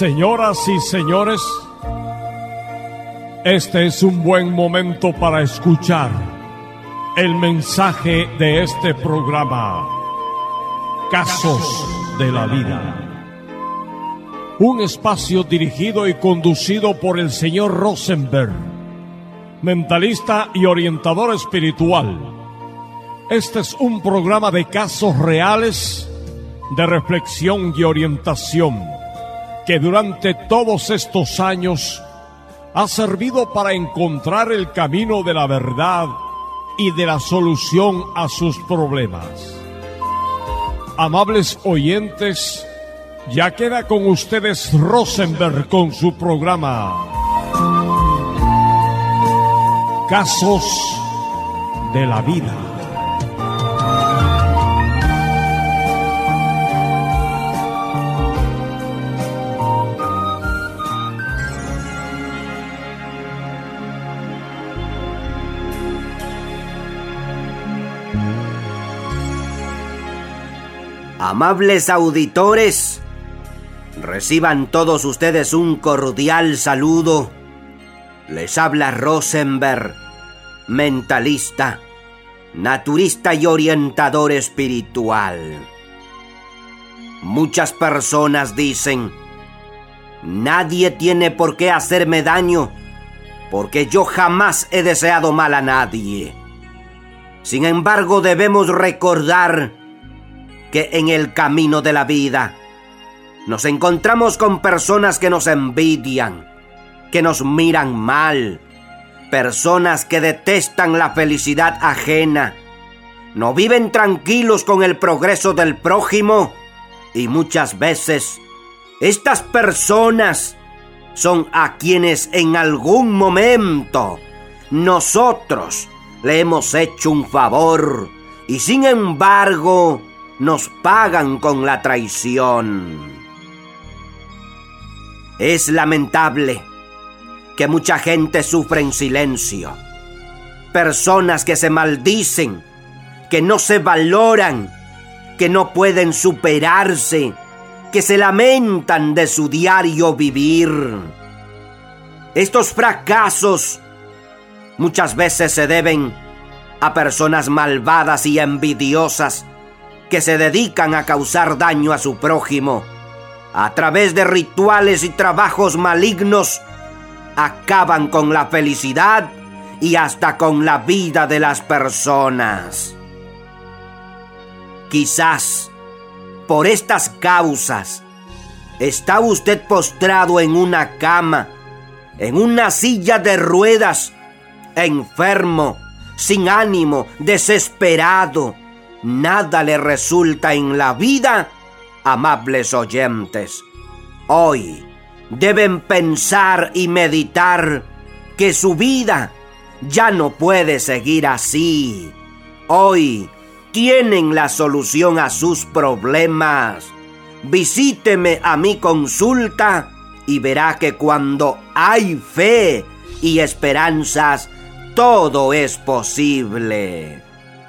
Señoras y señores, este es un buen momento para escuchar el mensaje de este programa, Casos de la Vida. Un espacio dirigido y conducido por el señor Rosenberg, mentalista y orientador espiritual. Este es un programa de casos reales, de reflexión y orientación, que durante todos estos años ha servido para encontrar el camino de la verdad y de la solución a sus problemas. Amables oyentes, ya queda con ustedes Rosenberg con su programa Casos de la Vida. Amables auditores, reciban todos ustedes un cordial saludo. Les habla Rosenberg, mentalista, naturista y orientador espiritual. Muchas personas dicen: nadie tiene por qué hacerme daño, porque yo jamás he deseado mal a nadie. Sin embargo, debemos recordar que en el camino de la vida nos encontramos con personas que nos envidian, que nos miran mal, personas que detestan la felicidad ajena, no viven tranquilos con el progreso del prójimo, y muchas veces estas personas son a quienes en algún momento nosotros le hemos hecho un favor y sin embargo nos pagan con la traición. Es lamentable que mucha gente sufre en silencio. Personas que se maldicen, que no se valoran, que no pueden superarse, que se lamentan de su diario vivir. Estos fracasos muchas veces se deben a personas malvadas y envidiosas que se dedican a causar daño a su prójimo. A través de rituales y trabajos malignos, acaban con la felicidad y hasta con la vida de las personas. Quizás por estas causas está usted postrado en una cama, en una silla de ruedas, enfermo, sin ánimo, desesperado. Nada le resulta en la vida. Amables oyentes, hoy deben pensar y meditar que su vida ya no puede seguir así. Hoy tienen la solución a sus problemas. Visíteme a mi consulta y verá que cuando hay fe y esperanzas, todo es posible.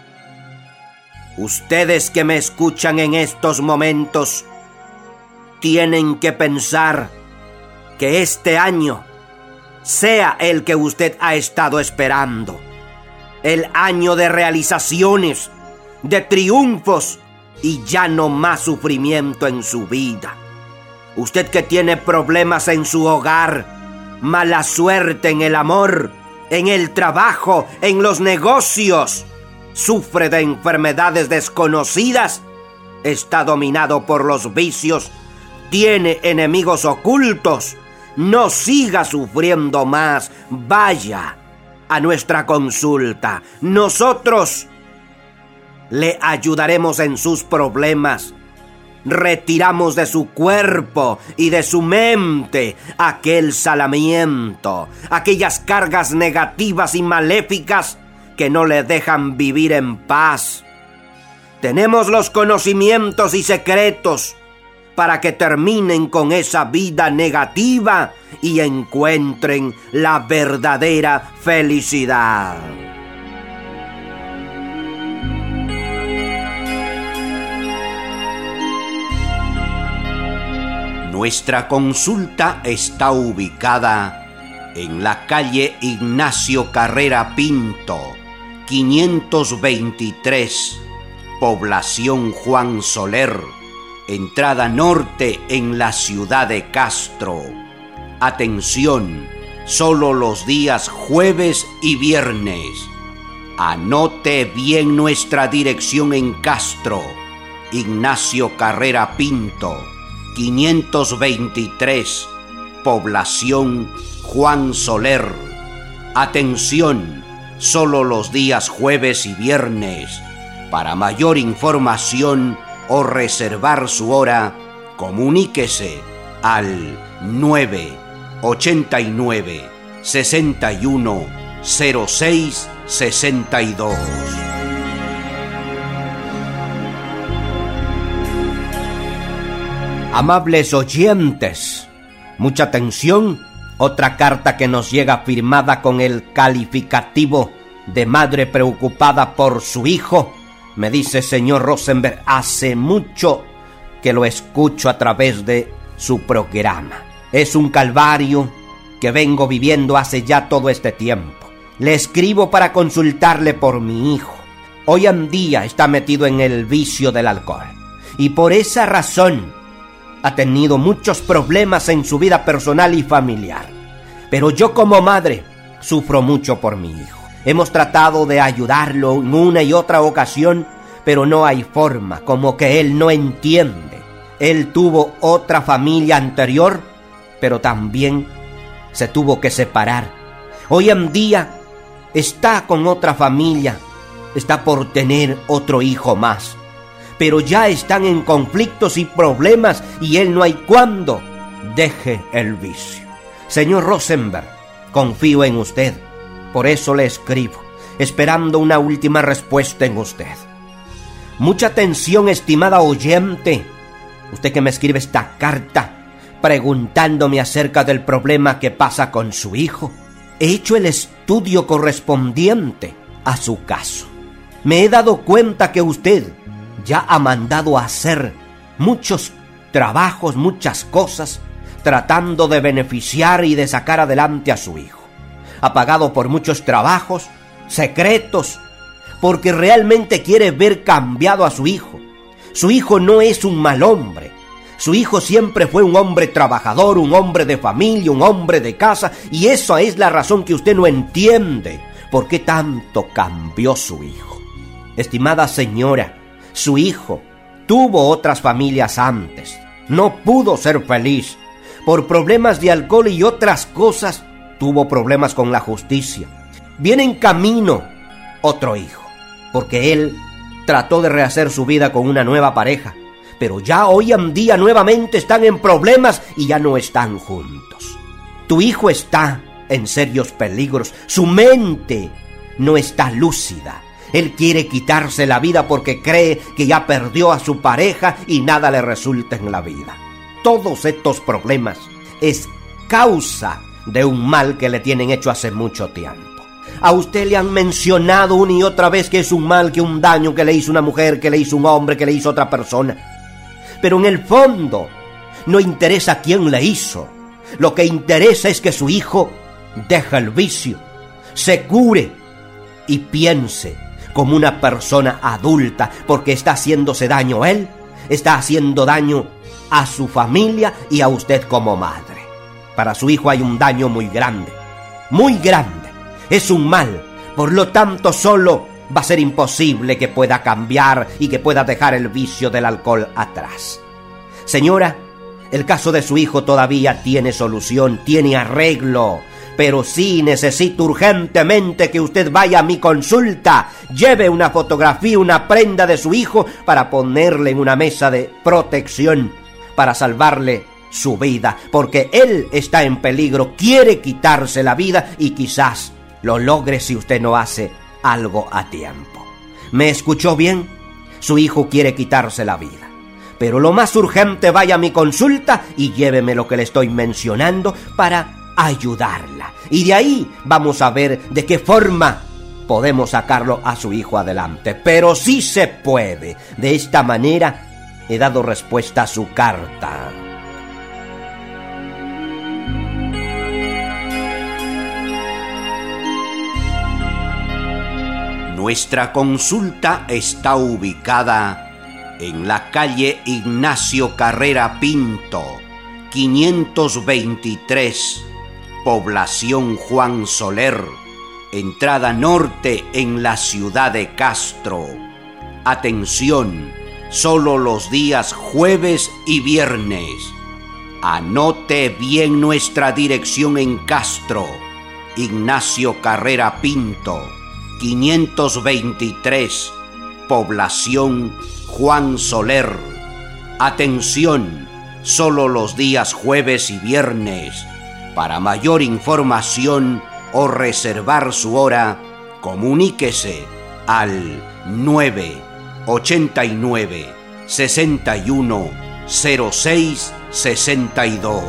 Ustedes que me escuchan en estos momentos tienen que pensar que este año sea el que usted ha estado esperando. El año de realizaciones, de triunfos y ya no más sufrimiento en su vida. Usted que tiene problemas en su hogar, mala suerte en el amor, en el trabajo, en los negocios, sufre de enfermedades desconocidas, está dominado por los vicios, tiene enemigos ocultos, no siga sufriendo más. Vaya a nuestra consulta. Nosotros le ayudaremos en sus problemas. Retiramos de su cuerpo y de su mente aquel salamiento, aquellas cargas negativas y maléficas que no le dejan vivir en paz. Tenemos los conocimientos y secretos para que terminen con esa vida negativa y encuentren la verdadera felicidad. Nuestra consulta está ubicada en la calle Ignacio Carrera Pinto, 523, población Juan Soler, entrada norte en la ciudad de Castro. Atención, solo los días jueves y viernes. Anote bien nuestra dirección en Castro, Ignacio Carrera Pinto, 523, población Juan Soler. Atención, solo los días jueves y viernes. Para mayor información o reservar su hora, comuníquese al 989 61 06 62. Amables oyentes, mucha atención. Otra carta que nos llega firmada con el calificativo de madre preocupada por su hijo. Me dice: señor Rosenberg, hace mucho que lo escucho a través de su programa. Es un calvario que vengo viviendo hace ya todo este tiempo. Le escribo para consultarle por mi hijo. Hoy en día está metido en el vicio del alcohol y por esa razón ha tenido muchos problemas en su vida personal y familiar. Pero yo como madre sufro mucho por mi hijo. Hemos tratado de ayudarlo en una y otra ocasión, pero no hay forma, como que él no entiende. Él tuvo otra familia anterior, pero también se tuvo que separar. Hoy en día está con otra familia, está por tener otro hijo más, pero ya están en conflictos y problemas y él no hay cuándo deje el vicio. Señor Rosenberg, confío en usted, por eso le escribo, esperando una última respuesta en usted. Mucha atención, estimada oyente, usted que me escribe esta carta preguntándome acerca del problema que pasa con su hijo. He hecho el estudio correspondiente a su caso. Me he dado cuenta que usted ya ha mandado a hacer muchos trabajos, muchas cosas, tratando de beneficiar y de sacar adelante a su hijo. Ha pagado por muchos trabajos secretos, porque realmente quiere ver cambiado a su hijo. Su hijo no es un mal hombre. Su hijo siempre fue un hombre trabajador, un hombre de familia, un hombre de casa, y esa es la razón que usted no entiende. ¿Por qué tanto cambió su hijo? Estimada señora, su hijo tuvo otras familias antes. No pudo ser feliz. Por problemas de alcohol y otras cosas, tuvo problemas con la justicia. Viene en camino otro hijo, porque él trató de rehacer su vida con una nueva pareja, pero ya hoy en día nuevamente están en problemas y ya no están juntos. Tu hijo está en serios peligros, su mente no está lúcida. Él quiere quitarse la vida porque cree que ya perdió a su pareja y nada le resulta en la vida. Todos estos problemas es causa de un mal que le tienen hecho hace mucho tiempo. A usted le han mencionado una y otra vez que es un mal, que un daño que le hizo una mujer, que le hizo un hombre, que le hizo otra persona. Pero en el fondo no interesa quién le hizo. Lo que interesa es que su hijo deje el vicio, se cure y piense como una persona adulta, porque está haciéndose daño a él, está haciendo daño a su familia y a usted como madre. Para su hijo hay un daño muy grande, muy grande. Es un mal, por lo tanto solo va a ser imposible que pueda cambiar y que pueda dejar el vicio del alcohol atrás. Señora, el caso de su hijo todavía tiene solución, tiene arreglo, pero sí necesito urgentemente que usted vaya a mi consulta, lleve una fotografía, una prenda de su hijo para ponerle en una mesa de protección, para salvarle su vida, porque él está en peligro, quiere quitarse la vida y quizás lo logre si usted no hace algo a tiempo. ¿Me escuchó bien? Su hijo quiere quitarse la vida. Pero lo más urgente, vaya a mi consulta y lléveme lo que le estoy mencionando para ayudarla. Y de ahí vamos a ver de qué forma podemos sacarlo a su hijo adelante. Pero sí se puede. De esta manera he dado respuesta a su carta. Nuestra consulta está ubicada en la calle Ignacio Carrera Pinto, 523, población Juan Soler, entrada norte en la ciudad de Castro. Atención, solo los días jueves y viernes. Anote bien nuestra dirección en Castro, Ignacio Carrera Pinto, 523, población Juan Soler. Atención, solo los días jueves y viernes. Para mayor información o reservar su hora, comuníquese al 989 61 06 62.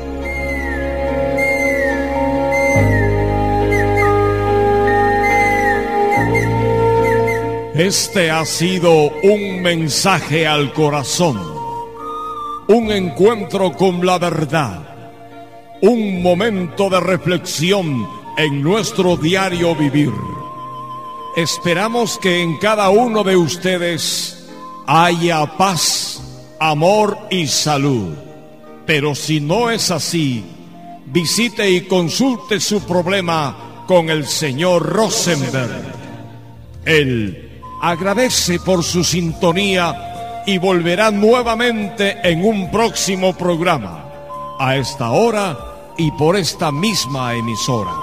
Este ha sido un mensaje al corazón, un encuentro con la verdad, un momento de reflexión en nuestro diario vivir. Esperamos que en cada uno de ustedes haya paz, amor y salud. Pero si no es así, visite y consulte su problema con el señor Rosenberg. Él agradece por su sintonía y volverá nuevamente en un próximo programa, a esta hora y por esta misma emisora.